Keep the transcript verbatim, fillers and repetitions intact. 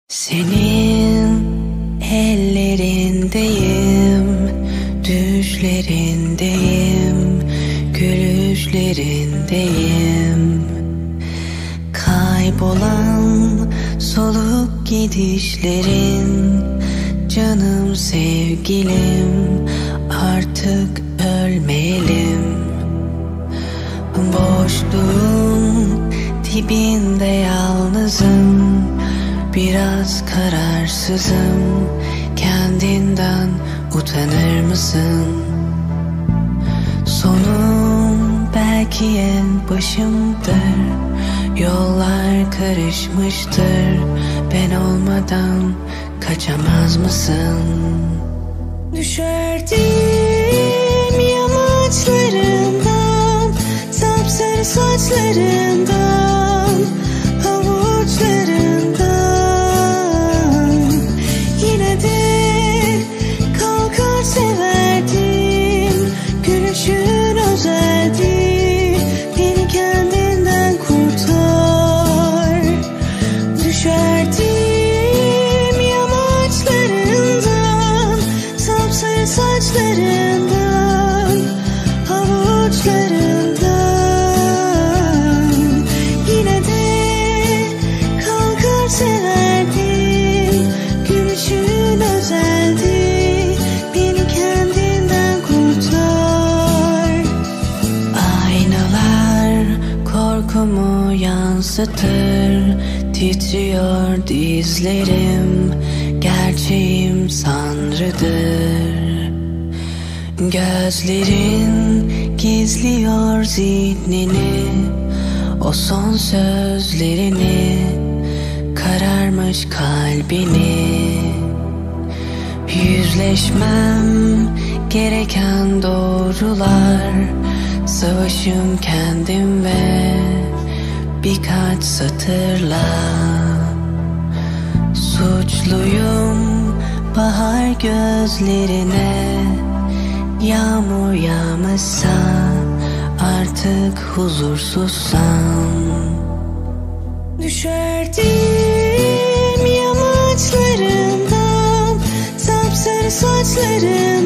Senin ellerindeyim, düşlerindeyim, gülüşlerindeyim. Kaybolan soluk gidişlerin, canım sevgilim, artık ölmeyelim. Boşluğun dibinde yalnızım, biraz kararsızım. Kendinden utanır mısın? Sonum belki en başımdır. Yollar karışmıştır. Ben olmadan kaçamaz mısın? Düşerdim yamaçlarından, sapsarı saçlarından, havuçlarından. Yine de kalkar severdim, gülüşün özeldi. Beni kendinden kurtar. Düşerdim yamaçlarından, sapsarı saçlarından, havuçlarından. Yine de kalkar severdim, gülüşün özeldi. Beni kendinden kurtar. Aynalar korkumu yansıtır. Titriyor dizlerim, gerçeğim sanrıdır. Gözlerin gizliyor zihnini, o son sözlerini, kararmış kalbini. Yüzleşmem gereken doğrular, savaşım kendim ve birkaç satırla. Suçluyum bahar gözlerine, yağmur yağmışsa artık huzursuzsam. Düşerdim yamaçlarından, sapsarı saçlarından,